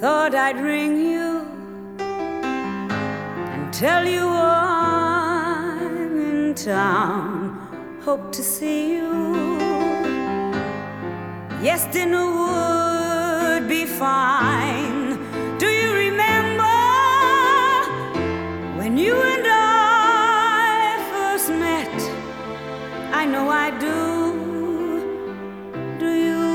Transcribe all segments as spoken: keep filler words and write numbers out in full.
thought I'd ring you and tell you I'm in town. Hope to see you. Yes, dinner would be fine. Do you remember when you and I first met? I know I do. Do you?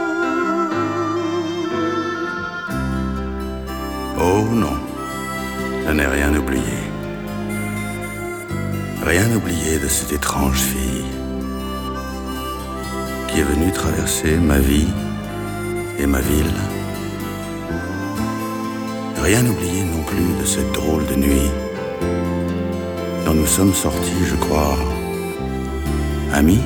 Oh non, je n'ai rien oublié. Rien oublié de cette étrange fille qui est venue traverser ma vie et ma ville. Rien oublié non plus de cette drôle de nuit dont nous sommes sortis, je crois, amis.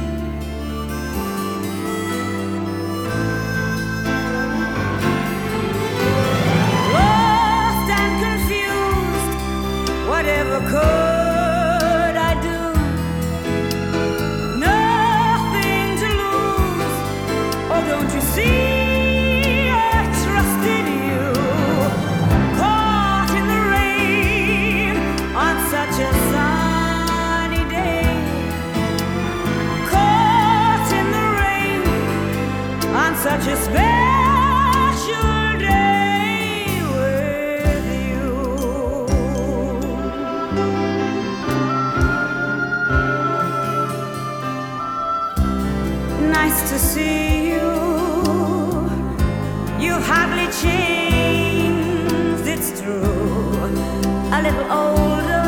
Lost and confused, whatever could I do? Nothing to lose. Oh, don't you see? I trusted you. Caught in the rain on such a sunny day. Caught in the rain on such a special day with you. Nice to see you. You've hardly changed, it's true. A little older,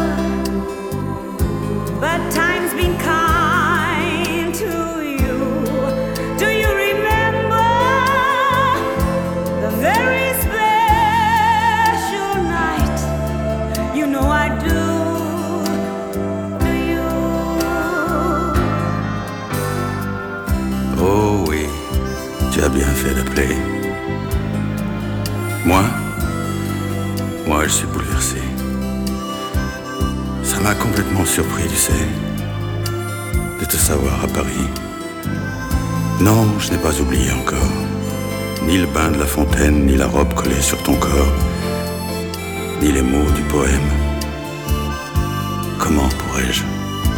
but time's been kind to you. Do you remember the very special night? You know I do. Do you? Oh oui, tu as bien fait d'appeler. Moi, moi je suis bouleversé. Ça m'a complètement surpris, tu sais, de te savoir à Paris. Non, je n'ai pas oublié encore. Ni le bain de la fontaine, ni la robe collée sur ton corps, ni les mots du poème. Comment pourrais-je oublier ?